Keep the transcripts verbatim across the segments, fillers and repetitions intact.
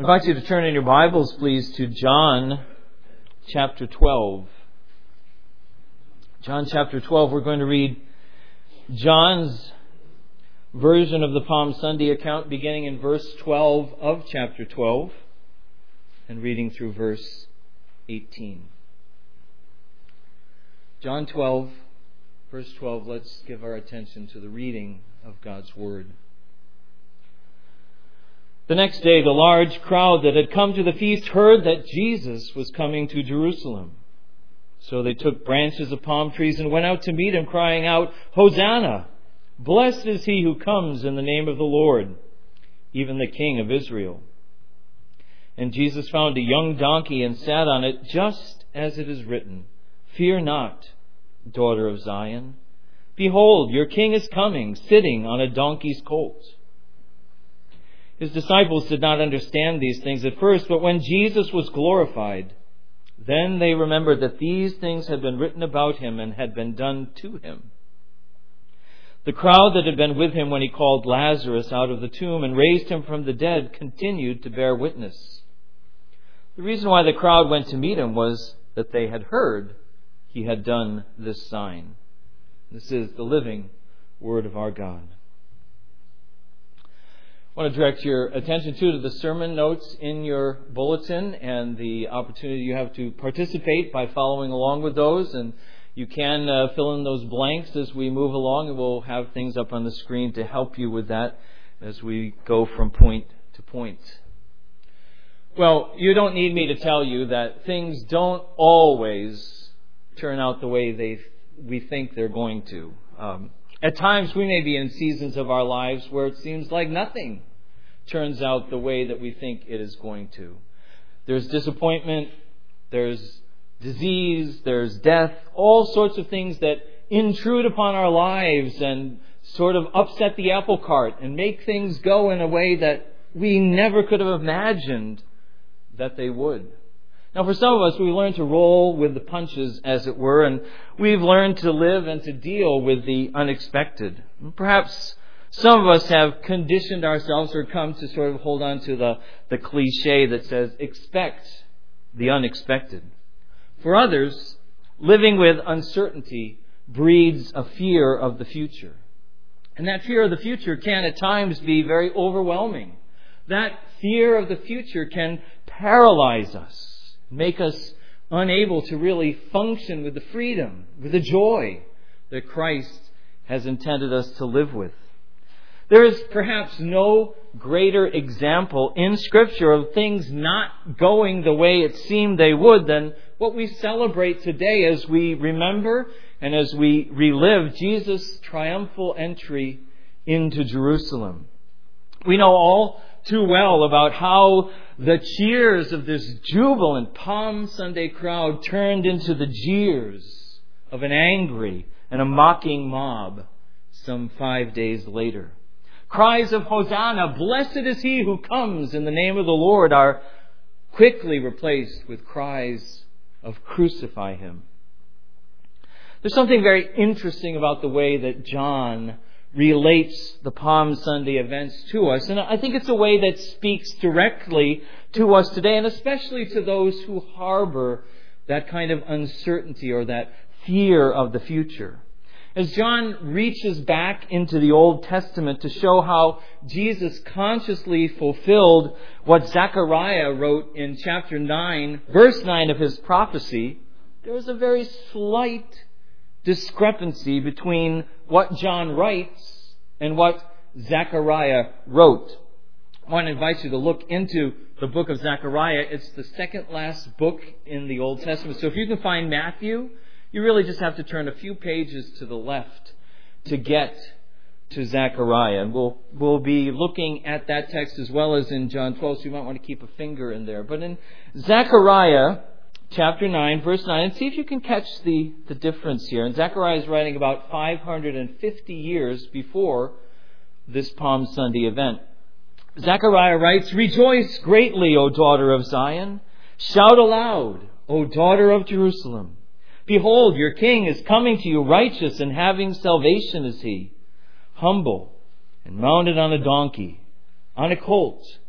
I invite you to turn in your Bibles, please, to John chapter twelve. John chapter twelve, we're going to read John's version of the Palm Sunday account beginning in verse twelve of chapter twelve and reading through verse eighteen. John twelve, verse twelve, let's give our attention to the reading of God's Word. The next day, the large crowd that had come to the feast heard that Jesus was coming to Jerusalem. So they took branches of palm trees and went out to meet him, crying out, "Hosanna! Blessed is he who comes in the name of the Lord, even the King of Israel." And Jesus found a young donkey and sat on it, just as it is written, "Fear not, daughter of Zion. Behold, your king is coming, sitting on a donkey's colt." His disciples did not understand these things at first, but when Jesus was glorified, then they remembered that these things had been written about him and had been done to him. The crowd that had been with him when he called Lazarus out of the tomb and raised him from the dead continued to bear witness. The reason why the crowd went to meet him was that they had heard he had done this sign. This is the living Word of our God. I want to direct your attention too to the sermon notes in your bulletin and the opportunity you have to participate by following along with those. And you can uh, fill in those blanks as we move along, and we'll have things up on the screen to help you with that as we go from point to point. Well, you don't need me to tell you that things don't always turn out the way they we think they're going to. Um, At times we may be in seasons of our lives where it seems like nothing turns out the way that we think it is going to. There's disappointment, there's disease, there's death, all sorts of things that intrude upon our lives and sort of upset the apple cart and make things go in a way that we never could have imagined that they would. Now, for some of us, we learn to roll with the punches, as it were, and we've learned to live and to deal with the unexpected. Perhaps some of us have conditioned ourselves or come to sort of hold on to the, the cliche that says, expect the unexpected. For others, living with uncertainty breeds a fear of the future. And that fear of the future can at times be very overwhelming. That fear of the future can paralyze us, make us unable to really function with the freedom, with the joy that Christ has intended us to live with. There is perhaps no greater example in Scripture of things not going the way it seemed they would than what we celebrate today as we remember and as we relive Jesus' triumphal entry into Jerusalem. We know all too well about how the cheers of this jubilant Palm Sunday crowd turned into the jeers of an angry and a mocking mob some five days later. Cries of Hosanna, "Blessed is he who comes in the name of the Lord," are quickly replaced with cries of "Crucify him." There's something very interesting about the way that John relates the Palm Sunday events to us. And I think it's a way that speaks directly to us today, and especially to those who harbor that kind of uncertainty or that fear of the future. As John reaches back into the Old Testament to show how Jesus consciously fulfilled what Zechariah wrote in chapter nine, verse nine of his prophecy, there is a very slight discrepancy between what John writes and what Zechariah wrote. I want to invite you to look into the book of Zechariah. It's the second last book in the Old Testament. So if you can find Matthew, you really just have to turn a few pages to the left to get to Zechariah. And we'll, we'll be looking at that text as well as in John twelve, so you might want to keep a finger in there. But in Zechariah chapter nine, verse nine, and see if you can catch the, the difference here. And Zechariah is writing about five hundred fifty years before this Palm Sunday event. Zechariah writes, "Rejoice greatly, O daughter of Zion. Shout aloud, O daughter of Jerusalem. Behold, your king is coming to you, righteous and having salvation is he, humble and mounted on a donkey, on a colt,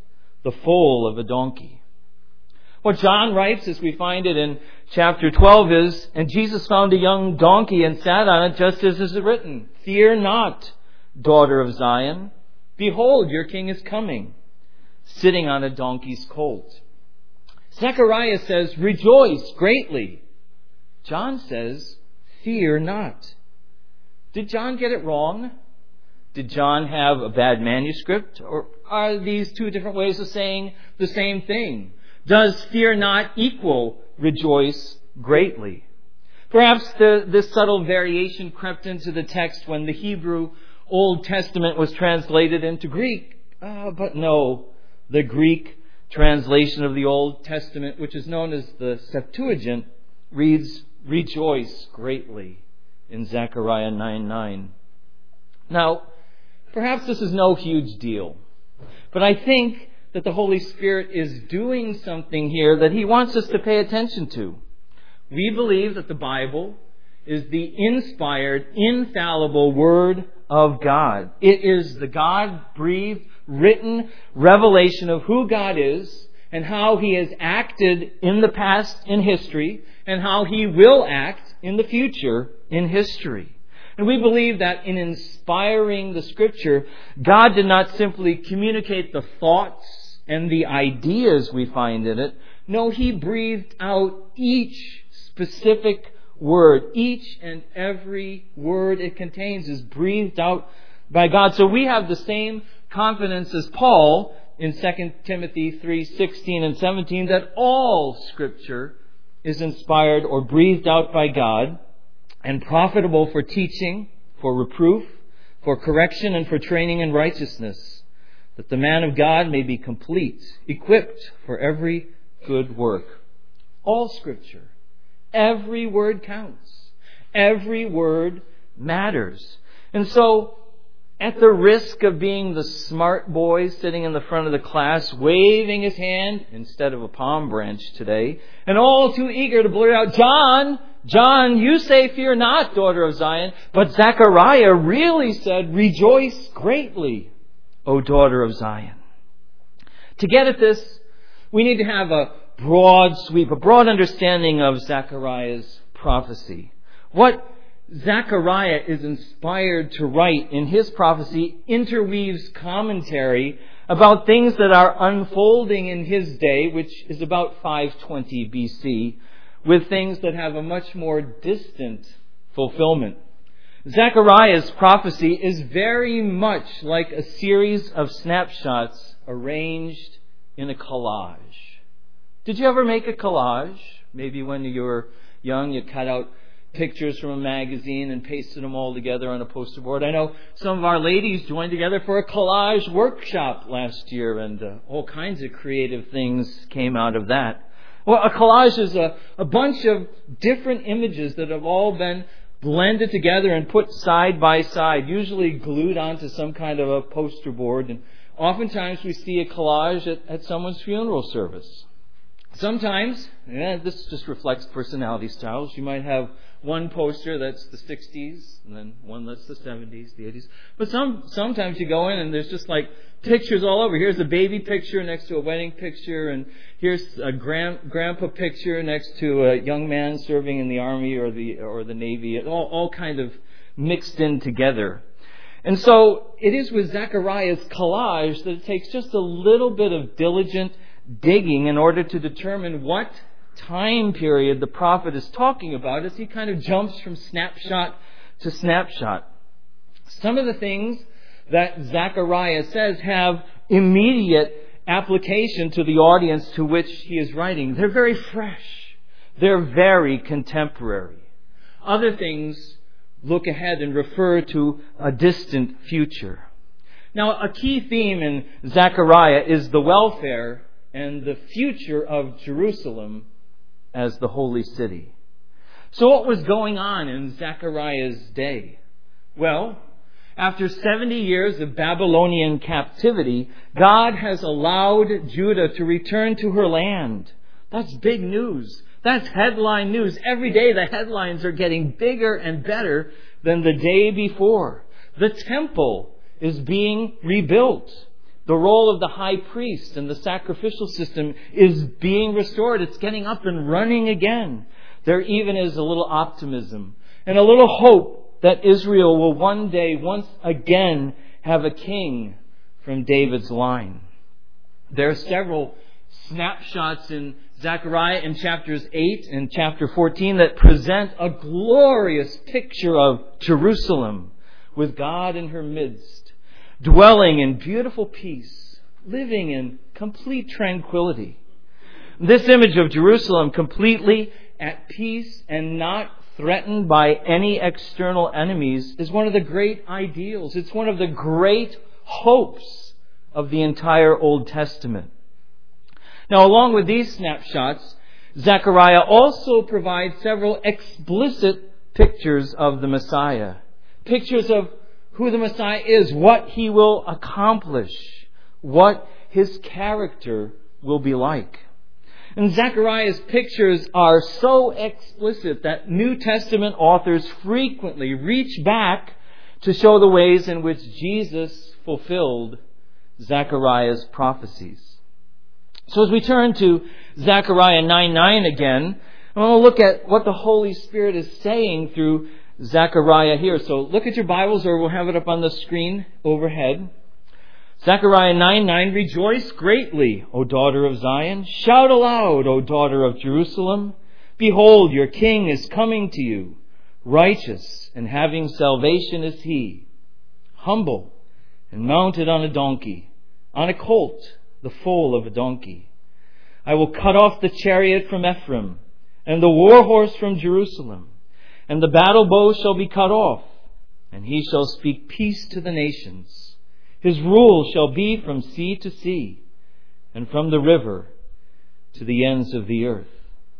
the foal of a donkey. What John writes, as we find it in chapter twelve, is, and Jesus found a young donkey and sat on it, just as is written, "Fear not, daughter of Zion. Behold, your king is coming, sitting on a donkey's colt." Zechariah says, "Rejoice greatly." John says, "Fear not." Did John get it wrong? Did John have a bad manuscript? Or are these two different ways of saying the same thing? Does fear not equal rejoice greatly? Perhaps the, this subtle variation crept into the text when the Hebrew Old Testament was translated into Greek. Uh, but no, the Greek translation of the Old Testament, which is known as the Septuagint, reads, "Rejoice greatly," in Zechariah nine nine. Now, perhaps this is no huge deal, but I think that the Holy Spirit is doing something here that He wants us to pay attention to. We believe that the Bible is the inspired, infallible Word of God. It is the God-breathed, written revelation of who God is and how He has acted in the past in history and how He will act in the future in history. And we believe that in inspiring the Scripture, God did not simply communicate the thoughts and the ideas we find in it. No, He breathed out each specific word. Each and every word it contains is breathed out by God. So we have the same confidence as Paul in Second Timothy three sixteen and seventeen that all Scripture is inspired or breathed out by God and profitable for teaching, for reproof, for correction, and for training in righteousness, that the man of God may be complete, equipped for every good work. All Scripture, every word counts. Every word matters. And so, at the risk of being the smart boy sitting in the front of the class, waving his hand instead of a palm branch today, and all too eager to blurt out, "John, John, you say fear not, daughter of Zion." But Zechariah really said, "Rejoice greatly, O daughter of Zion." To get at this, we need to have a broad sweep, a broad understanding of Zechariah's prophecy. What Zechariah is inspired to write in his prophecy interweaves commentary about things that are unfolding in his day, which is about five twenty B C, with things that have a much more distant fulfillment. Zechariah's prophecy is very much like a series of snapshots arranged in a collage. Did you ever make a collage? Maybe when you were young, you cut out pictures from a magazine and pasted them all together on a poster board. I know some of our ladies joined together for a collage workshop last year, and uh, all kinds of creative things came out of that. Well, a collage is a, a bunch of different images that have all been blended together and put side by side, usually glued onto some kind of a poster board. And oftentimes we see a collage at, at someone's funeral service. Sometimes, yeah, this just reflects personality styles. You might have one poster that's the sixties, and then one that's the seventies, the eighties. But some sometimes you go in and there's just like pictures all over. Here's a baby picture next to a wedding picture, and here's a grand, grandpa picture next to a young man serving in the army or the or the navy. All all kind of mixed in together. And so it is with Zechariah's collage that it takes just a little bit of diligent digging in order to determine what time period the prophet is talking about as he kind of jumps from snapshot to snapshot. Some of the things that Zechariah says have immediate application to the audience to which he is writing. They're very fresh. They're very contemporary. Other things look ahead and refer to a distant future. Now, a key theme in Zechariah is the welfare and the future of Jerusalem as the holy city. So what was going on in Zechariah's day? Well, after seventy years of Babylonian captivity, God has allowed Judah to return to her land. That's big news. That's headline news. Every day the headlines are getting bigger and better than the day before. The temple is being rebuilt. The The role of the high priest and the sacrificial system is being restored. It's getting up and running again. There even is a little optimism and a little hope that Israel will one day, once again, have a king from David's line. There are several snapshots in Zechariah in chapters eight and chapter fourteen that present a glorious picture of Jerusalem with God in her midst, dwelling in beautiful peace, living in complete tranquility. This image of Jerusalem completely at peace and not threatened by any external enemies is one of the great ideals. It's one of the great hopes of the entire Old Testament. Now, along with these snapshots, Zechariah also provides several explicit pictures of the Messiah. Pictures of who the Messiah is, what he will accomplish, what his character will be like. And Zechariah's pictures are so explicit that New Testament authors frequently reach back to show the ways in which Jesus fulfilled Zechariah's prophecies. So as we turn to Zechariah nine nine again, I want to look at what the Holy Spirit is saying through Zechariah here. So look at your Bibles, or we'll have it up on the screen overhead. Zechariah nine nine, Rejoice greatly, O daughter of Zion. Shout aloud, O daughter of Jerusalem. Behold, your king is coming to you. Righteous and having salvation is he. Humble and mounted on a donkey, on a colt, the foal of a donkey. I will cut off the chariot from Ephraim, and the war horse from Jerusalem. And the battle bow shall be cut off, and he shall speak peace to the nations. His rule shall be from sea to sea, and from the river to the ends of the earth.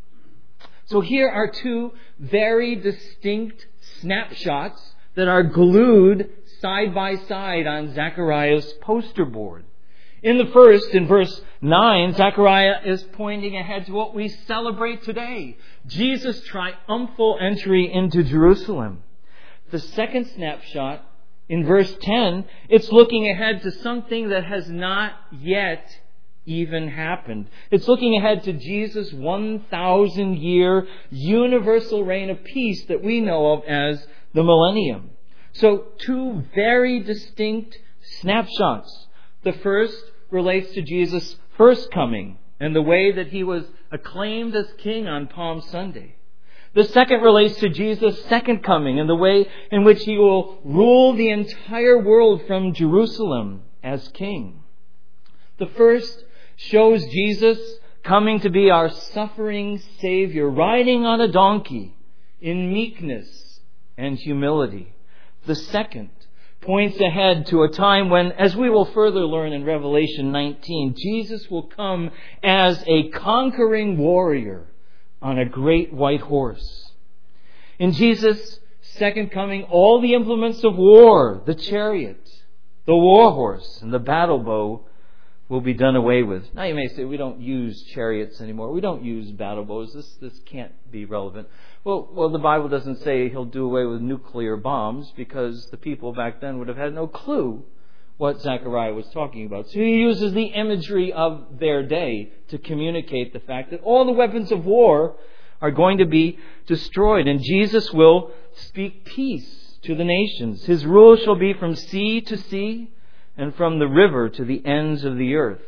So here are two very distinct snapshots that are glued side by side on Zechariah's poster board. In the first, in verse nine, Zechariah is pointing ahead to what we celebrate today, Jesus' triumphal entry into Jerusalem. The second snapshot, in verse ten, it's looking ahead to something that has not yet even happened. It's looking ahead to Jesus' one thousand year universal reign of peace that we know of as the millennium. So two very distinct snapshots. The first relates to Jesus' first coming and the way that he was acclaimed as king on Palm Sunday. The second relates to Jesus' second coming and the way in which he will rule the entire world from Jerusalem as king. The first shows Jesus coming to be our suffering Savior, riding on a donkey in meekness and humility. The second points ahead to a time when, as we will further learn in Revelation nineteen, Jesus will come as a conquering warrior on a great white horse. In Jesus' second coming, all the implements of war, the chariot, the war horse, and the battle bow will be done away with. Now you may say, we don't use chariots anymore. We don't use battle bows. This this can't be relevant. Well, well, the Bible doesn't say he'll do away with nuclear bombs, because the people back then would have had no clue what Zechariah was talking about. So he uses the imagery of their day to communicate the fact that all the weapons of war are going to be destroyed, and Jesus will speak peace to the nations. His rule shall be from sea to sea and from the river to the ends of the earth.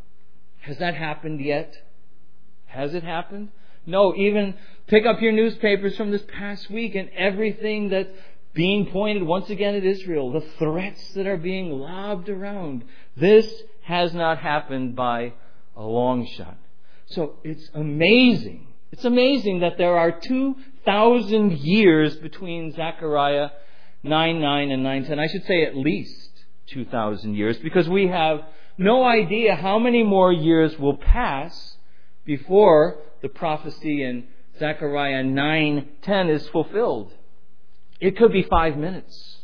Has that happened yet? Has it happened? No, even pick up your newspapers from this past week and everything that's being pointed once again at Israel, the threats that are being lobbed around. This has not happened by a long shot. So it's amazing. It's amazing that there are two thousand years between Zechariah nine nine and nine ten. I should say at least two thousand years, because we have no idea how many more years will pass before the prophecy in Zechariah nine ten is fulfilled. It could be five minutes.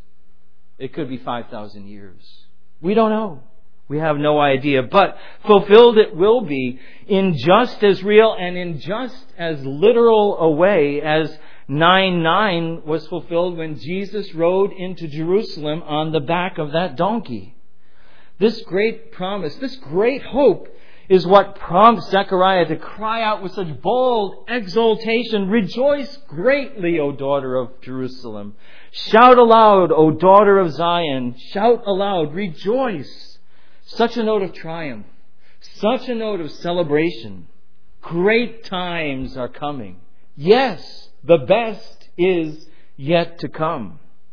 It could be five thousand years. We don't know. We have no idea. But fulfilled it will be in just as real and in just as literal a way as nine nine was fulfilled when Jesus rode into Jerusalem on the back of that donkey. This great promise, this great hope is what prompts Zechariah to cry out with such bold exultation, "Rejoice greatly, O daughter of Jerusalem. Shout aloud, O daughter of Zion. Shout aloud, rejoice." Such a note of triumph, such a note of celebration. Great times are coming. Yes, the best is yet to come.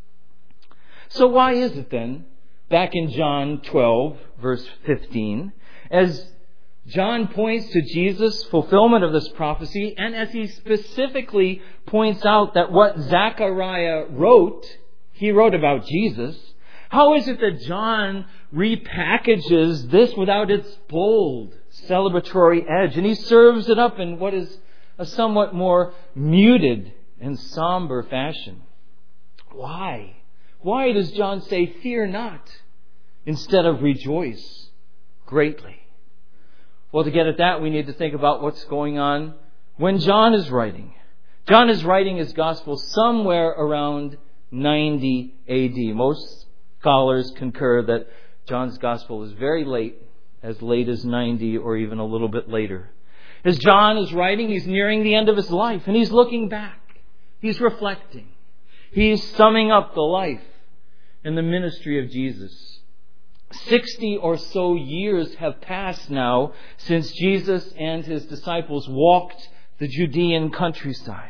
So why is it then, back in John twelve, verse fifteen, as John points to Jesus' fulfillment of this prophecy, and as he specifically points out that what Zechariah wrote, he wrote about Jesus, how is it that John repackages this without its bold, celebratory edge, and he serves it up in what is a somewhat more muted and somber fashion? Why? Why does John say, "Fear not," instead of "rejoice greatly"? Well, to get at that, we need to think about what's going on when John is writing. John is writing his gospel somewhere around ninety A D. Most scholars concur that John's gospel is very late, as late as ninety or even a little bit later. As John is writing, he's nearing the end of his life, and he's looking back. He's reflecting. He's summing up the life and the ministry of Jesus. Sixty or so years have passed now since Jesus and his disciples walked the Judean countryside.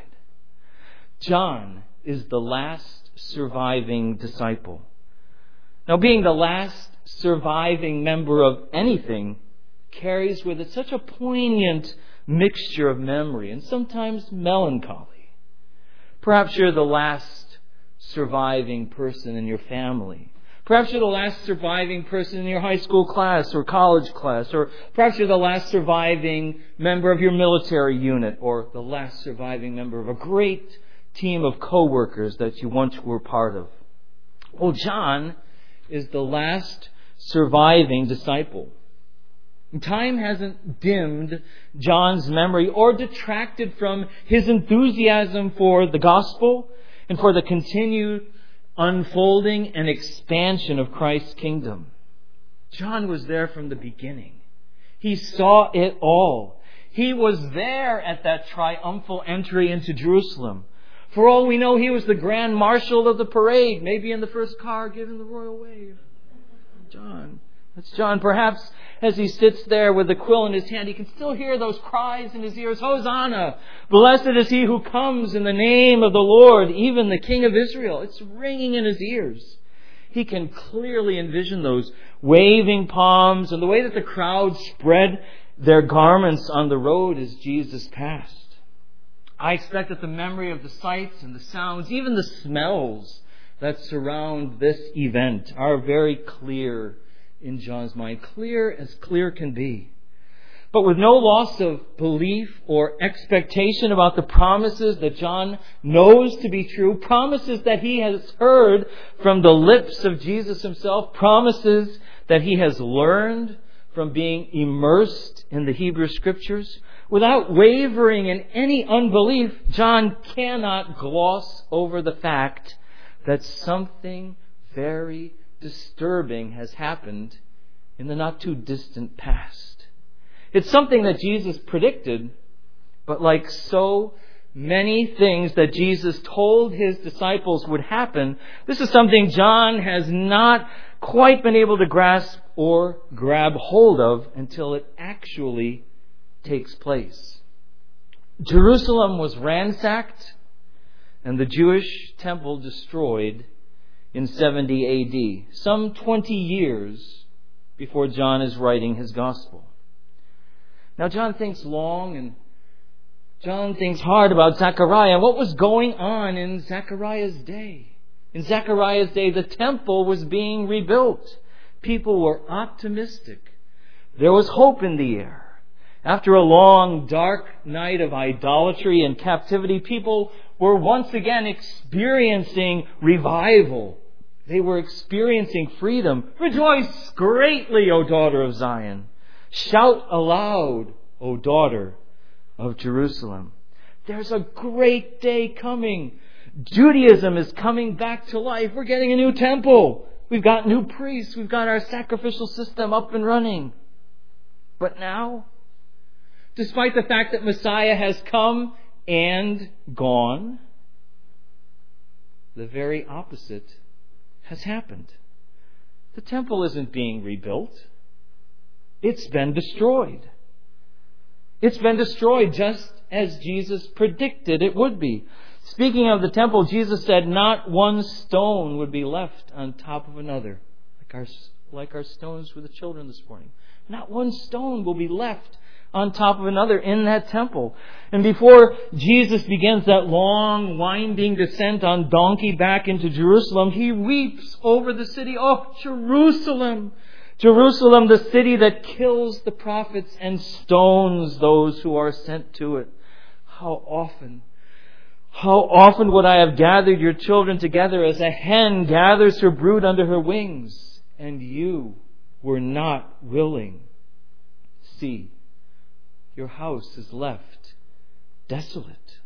John is the last surviving disciple. Now, being the last surviving member of anything carries with it such a poignant mixture of memory and sometimes melancholy. Perhaps you're the last surviving person in your family. Perhaps you're the last surviving person in your high school class or college class, or perhaps you're the last surviving member of your military unit, or the last surviving member of a great team of co-workers that you once were part of. Well, John is the last surviving disciple. Time hasn't dimmed John's memory or detracted from his enthusiasm for the gospel and for the continued unfolding and expansion of Christ's kingdom. John was there from the beginning. He saw it all. He was there at that triumphal entry into Jerusalem. For all we know, he was the grand marshal of the parade, maybe in the first car giving the royal wave. John. That's John. Perhaps as he sits there with the quill in his hand, he can still hear those cries in his ears, "Hosanna! Blessed is he who comes in the name of the Lord, even the King of Israel." It's ringing in his ears. He can clearly envision those waving palms and the way that the crowd spread their garments on the road as Jesus passed. I expect that the memory of the sights and the sounds, even the smells that surround this event, are very clear in John's mind, clear as clear can be. But with no loss of belief or expectation about the promises that John knows to be true, promises that he has heard from the lips of Jesus himself, promises that he has learned from being immersed in the Hebrew Scriptures. Without wavering in any unbelief, John cannot gloss over the fact that something very disturbing has happened in the not too distant past. It's something that Jesus predicted, but like so many things that Jesus told his disciples would happen, this is something John has not quite been able to grasp or grab hold of until it actually takes place. Jerusalem was ransacked and the Jewish temple destroyed in seventy A D, some twenty years before John is writing his gospel. Now, John thinks long and John thinks hard about Zechariah. What was going on in Zechariah's day? In Zechariah's day, the temple was being rebuilt. People were optimistic. There was hope in the air. After a long, dark night of idolatry and captivity, people were once again experiencing revival. They were experiencing freedom. "Rejoice greatly, O daughter of Zion. Shout aloud, O daughter of Jerusalem." There's a great day coming. Judaism is coming back to life. We're getting a new temple. We've got new priests. We've got our sacrificial system up and running. But now, despite the fact that Messiah has come and gone, the very opposite has happened. The temple isn't being rebuilt. It's been destroyed. It's been destroyed just as Jesus predicted it would be. Speaking of the temple, Jesus said not one stone would be left on top of another, like our, like our stones for the children this morning. Not one stone will be left on top of another in that temple. And before Jesus begins that long, winding descent on donkey back into Jerusalem, he weeps over the city. Oh, Jerusalem! Jerusalem, the city that kills the prophets and stones those who are sent to it. How often, how often would I have gathered your children together as a hen gathers her brood under her wings, and you were not willing. See, your house is left desolate.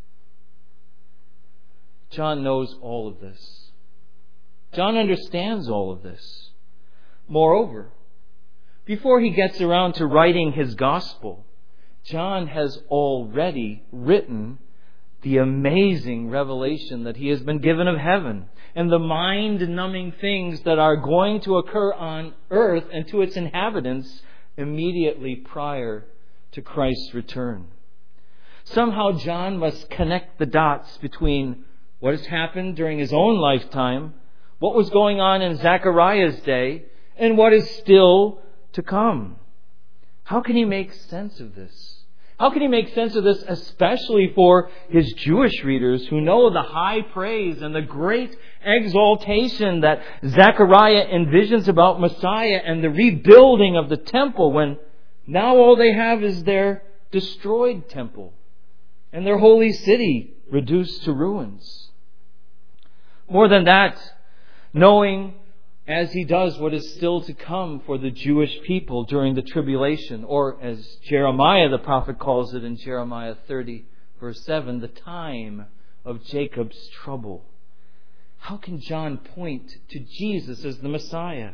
John knows all of this. John understands all of this. Moreover, before he gets around to writing his gospel, John has already written the amazing revelation that he has been given of heaven and the mind-numbing things that are going to occur on earth and to its inhabitants immediately prior to Christ's return. Somehow John must connect the dots between what has happened during his own lifetime, what was going on in Zechariah's day, and what is still to come. How can he make sense of this? How can he make sense of this, especially for his Jewish readers who know the high praise and the great exaltation that Zechariah envisions about Messiah and the rebuilding of the temple, when now all they have is their destroyed temple and their holy city reduced to ruins? More than that, knowing as he does what is still to come for the Jewish people during the tribulation, or as Jeremiah the prophet calls it in Jeremiah thirty verse seven, the time of Jacob's trouble. How can John point to Jesus as the Messiah?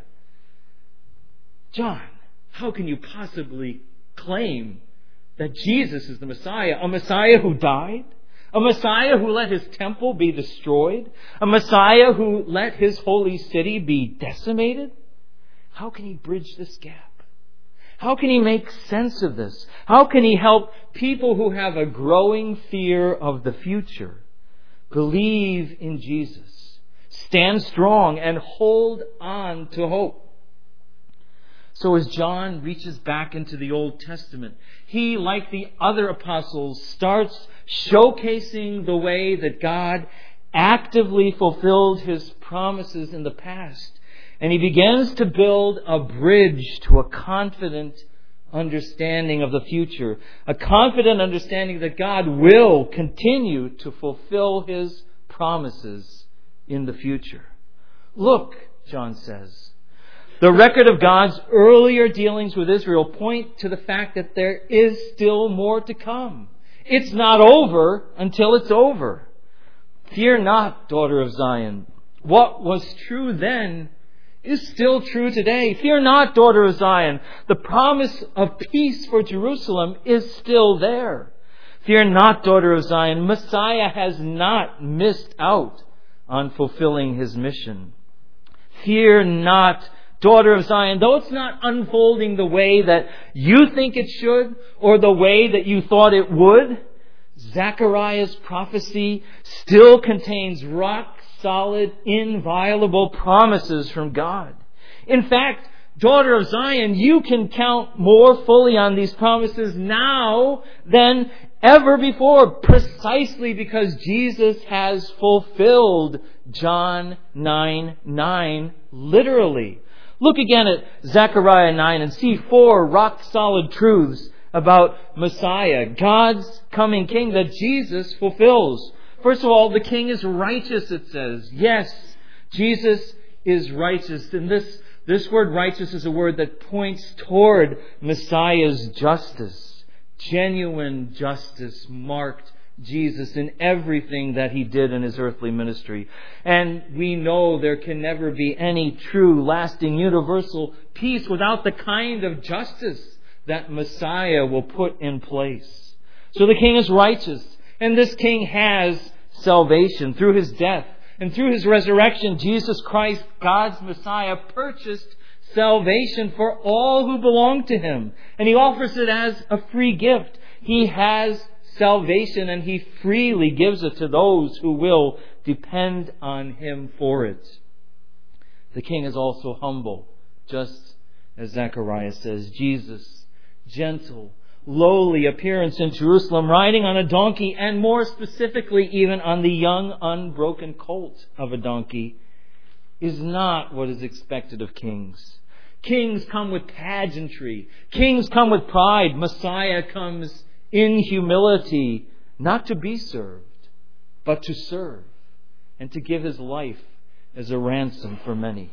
John, how can you possibly claim that Jesus is the Messiah? A Messiah who died? A Messiah who let his temple be destroyed? A Messiah who let his holy city be decimated? How can he bridge this gap? How can he make sense of this? How can he help people who have a growing fear of the future believe in Jesus, stand strong, and hold on to hope? So as John reaches back into the Old Testament, he, like the other apostles, starts showcasing the way that God actively fulfilled His promises in the past. And he begins to build a bridge to a confident understanding of the future. A confident understanding that God will continue to fulfill His promises in the future. Look, John says, the record of God's earlier dealings with Israel point to the fact that there is still more to come. It's not over until it's over. Fear not, daughter of Zion. What was true then is still true today. Fear not, daughter of Zion. The promise of peace for Jerusalem is still there. Fear not, daughter of Zion. Messiah has not missed out on fulfilling His mission. Fear not, daughter of Zion, though it's not unfolding the way that you think it should or the way that you thought it would, Zechariah's prophecy still contains rock-solid, inviolable promises from God. In fact, daughter of Zion, you can count more fully on these promises now than ever before, precisely because Jesus has fulfilled John nine nine literally. Look again at Zechariah nine and see four rock-solid truths about Messiah, God's coming King, that Jesus fulfills. First of all, the King is righteous, it says. Yes, Jesus is righteous. And this, this word righteous is a word that points toward Messiah's justice. Genuine justice marked Jesus in everything that He did in His earthly ministry. And we know there can never be any true, lasting, universal peace without the kind of justice that Messiah will put in place. So the King is righteous, and this King has salvation through His death. And through His resurrection, Jesus Christ, God's Messiah, purchased salvation for all who belong to Him. And He offers it as a free gift. He has salvation, and He freely gives it to those who will depend on Him for it. The King is also humble, just as Zechariah says. Jesus, gentle, lowly appearance in Jerusalem, riding on a donkey, and more specifically even on the young, unbroken colt of a donkey, is not what is expected of kings. Kings come with pageantry. Kings come with pride. Messiah comes in humility, not to be served, but to serve, and to give His life as a ransom for many.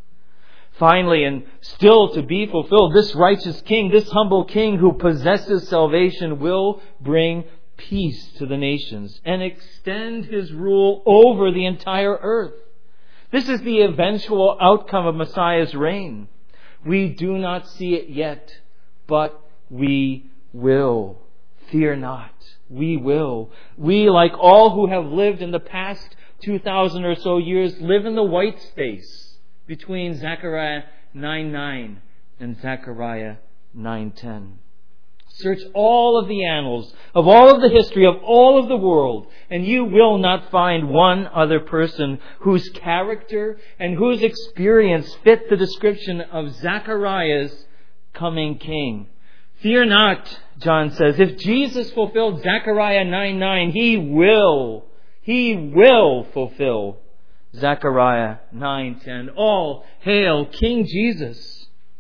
Finally, and still to be fulfilled, this righteous King, this humble King who possesses salvation, will bring peace to the nations and extend His rule over the entire earth. This is the eventual outcome of Messiah's reign. We do not see it yet, but we will. Fear not. We will. We, like all who have lived in the past two thousand or so years, live in the white space between Zechariah nine nine and Zechariah nine ten. Search all of the annals of all of the history of all of the world, and you will not find one other person whose character and whose experience fit the description of Zechariah's coming king. Fear not, John says. If Jesus fulfilled Zechariah nine nine, He will, He will fulfill Zechariah nine ten. All hail King Jesus.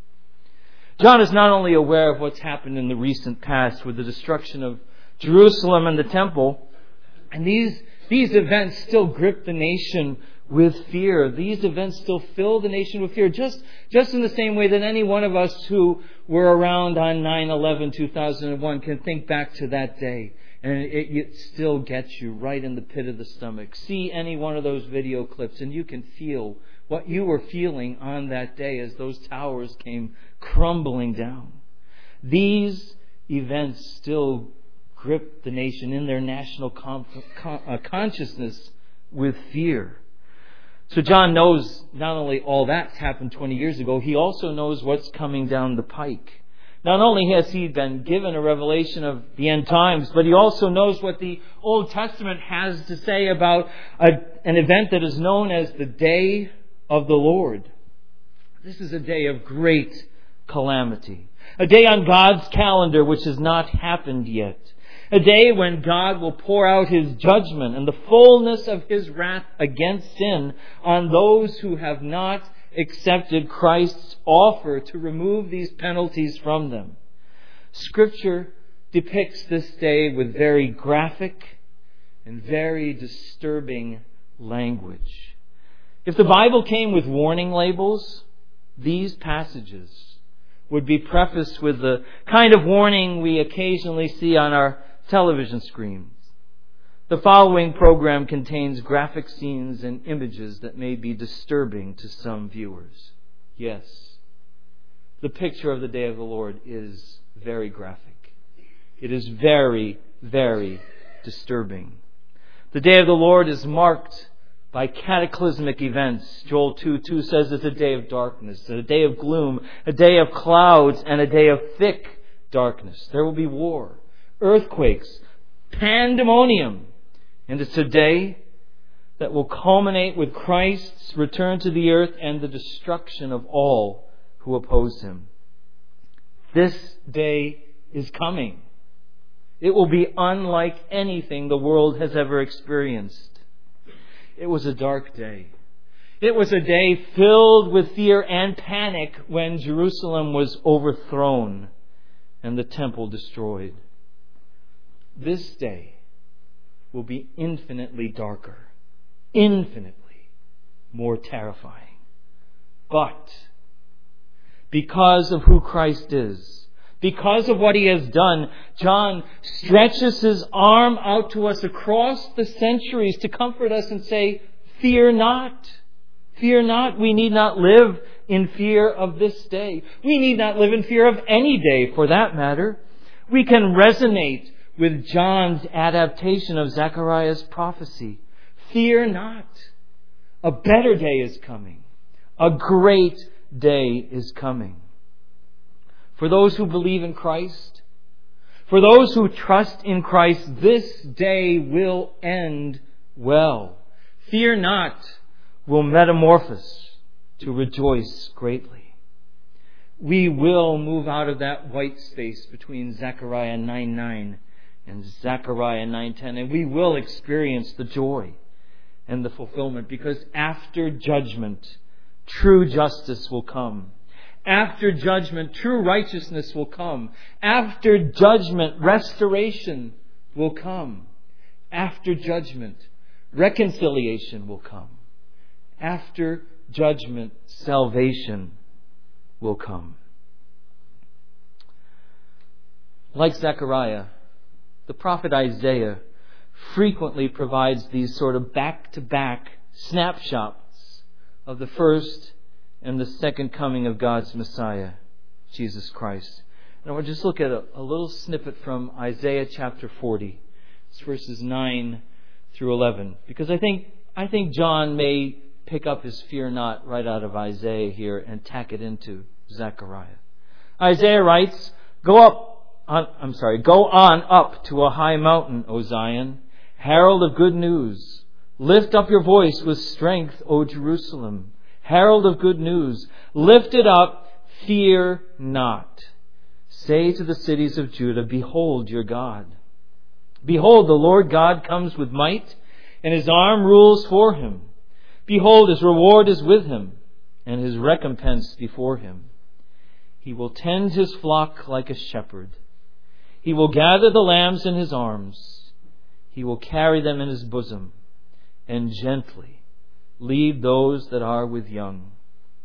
John is not only aware of what's happened in the recent past with the destruction of Jerusalem and the temple, and these, these events still grip the nation with fear. These events still fill the nation with fear, just, just in the same way that any one of us who were around on nine eleven two thousand one can think back to that day. And it, it still gets you right in the pit of the stomach. See any one of those video clips and you can feel what you were feeling on that day as those towers came crumbling down. These events still grip the nation in their national con- con- uh, consciousness with fear. So John knows not only all that's happened twenty years ago, he also knows what's coming down the pike. Not only has he been given a revelation of the end times, but he also knows what the Old Testament has to say about a, an event that is known as the Day of the Lord. This is a day of great calamity. A day on God's calendar which has not happened yet. A day when God will pour out His judgment and the fullness of His wrath against sin on those who have not accepted Christ's offer to remove these penalties from them. Scripture depicts this day with very graphic and very disturbing language. If the Bible came with warning labels, these passages would be prefaced with the kind of warning we occasionally see on our television screens. The following program contains graphic scenes and images that may be disturbing to some viewers. Yes, the picture of the Day of the Lord is very graphic. It is very, very disturbing. The Day of the Lord is marked by cataclysmic events. Joel two two says it's a day of darkness, a day of gloom, a day of clouds, and a day of thick darkness. There will be war, earthquakes, pandemonium. And it's a day that will culminate with Christ's return to the earth and the destruction of all who oppose Him. This day is coming. It will be unlike anything the world has ever experienced. It was a dark day. It was a day filled with fear and panic when Jerusalem was overthrown and the temple destroyed. This day will be infinitely darker, infinitely more terrifying. But because of who Christ is, Because of what He has done, John stretches his arm out to us across the centuries to comfort us and say, fear not. Fear not. We need not live in fear of this day. We need not live in fear of any day, for that matter. We can resonate with John's adaptation of Zechariah's prophecy. Fear not. A better day is coming. A great day is coming. For those who believe in Christ, for those who trust in Christ, this day will end well. Fear not will metamorphose to rejoice greatly. We will move out of that white space between Zechariah nine nine and Zechariah nine ten, and we will experience the joy and the fulfillment, because after judgment, true justice will come. After judgment, true righteousness will come. After judgment, restoration will come. After judgment, reconciliation will come. After judgment, salvation will come. Like Zechariah, the prophet Isaiah frequently provides these sort of back-to-back snapshots of the first and the second coming of God's Messiah, Jesus Christ. And we'll just look at a, a little snippet from Isaiah chapter forty. It's verses nine through eleven. Because I think I think John may pick up his fear not right out of Isaiah here and tack it into Zechariah. Isaiah writes, Go up on, I'm sorry, go on up to a high mountain, O Zion, herald of good news. Lift up your voice with strength, O Jerusalem. Herald of good news, lift it up, fear not. Say to the cities of Judah, behold your God. Behold, the Lord God comes with might, and His arm rules for Him. Behold, His reward is with Him, and His recompense before Him. He will tend His flock like a shepherd. He will gather the lambs in His arms. He will carry them in His bosom, and gently lead those that are with young.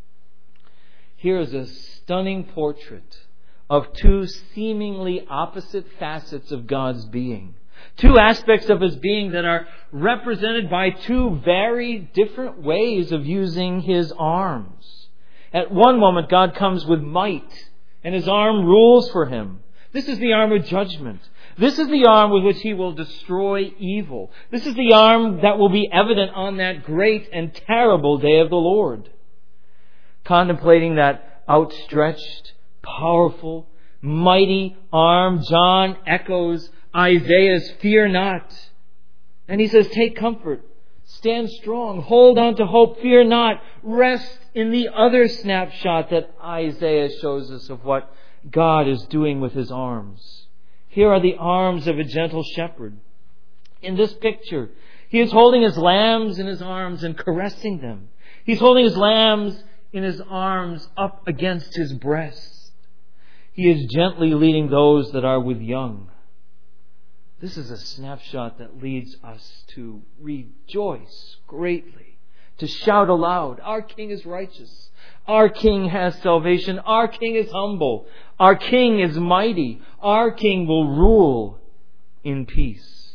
Here is a stunning portrait of two seemingly opposite facets of God's being. Two aspects of His being that are represented by two very different ways of using His arms. At one moment, God comes with might, and His arm rules for Him. This is the arm of judgment. This is the arm with which He will destroy evil. This is the arm that will be evident on that great and terrible day of the Lord. Contemplating that outstretched, powerful, mighty arm, John echoes Isaiah's fear not. And he says, take comfort, stand strong, hold on to hope, fear not, rest in the other snapshot that Isaiah shows us of what God is doing with His arms. Here are the arms of a gentle shepherd. In this picture, He is holding His lambs in His arms and caressing them. He's holding His lambs in His arms up against His breast. He is gently leading those that are with young. This is a snapshot that leads us to rejoice greatly, to shout aloud, our King is righteous. Our King has salvation. Our King is humble. Our King is mighty. Our King will rule in peace.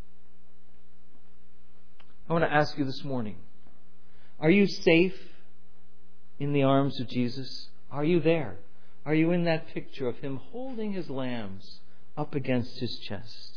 I want to ask you this morning, are you safe in the arms of Jesus? Are you there? Are you in that picture of Him holding His lambs up against His chest?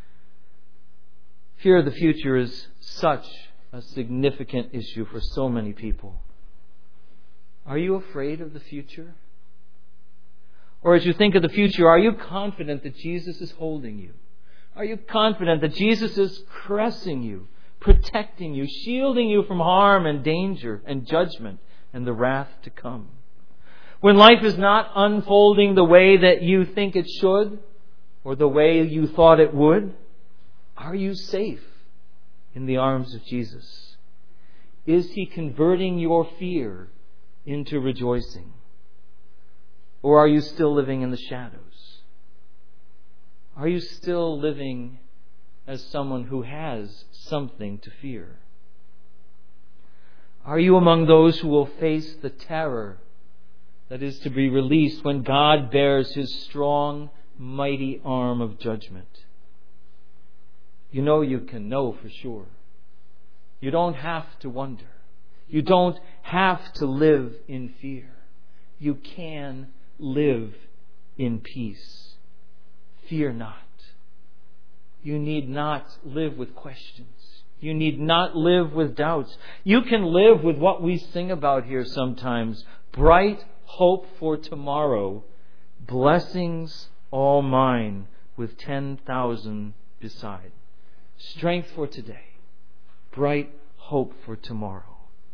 Fear of the future is such a significant issue for so many people. Are you afraid of the future? Or as you think of the future, are you confident that Jesus is holding you? Are you confident that Jesus is caressing you, protecting you, shielding you from harm and danger and judgment and the wrath to come? When life is not unfolding the way that you think it should or the way you thought it would, are you safe in the arms of Jesus? Is He converting your fear into rejoicing? Or are you still living in the shadows? Are you still living as someone who has something to fear? Are you among those who will face the terror that is to be released when God bears His strong, mighty arm of judgment. You know you can know for sure. You don't have to wonder. You don't have to live in fear. You can live in peace. Fear not. You need not live with questions. You need not live with doubts. You can live with what we sing about here sometimes. Bright hope for tomorrow. Blessings all mine with ten thousand beside. Strength for today. Bright hope for tomorrow.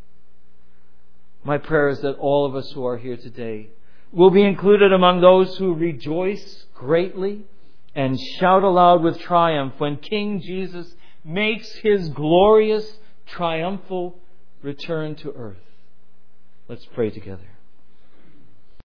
My prayer is that all of us who are here today will be included among those who rejoice greatly and shout aloud with triumph when King Jesus makes His glorious, triumphal return to earth. Let's pray together.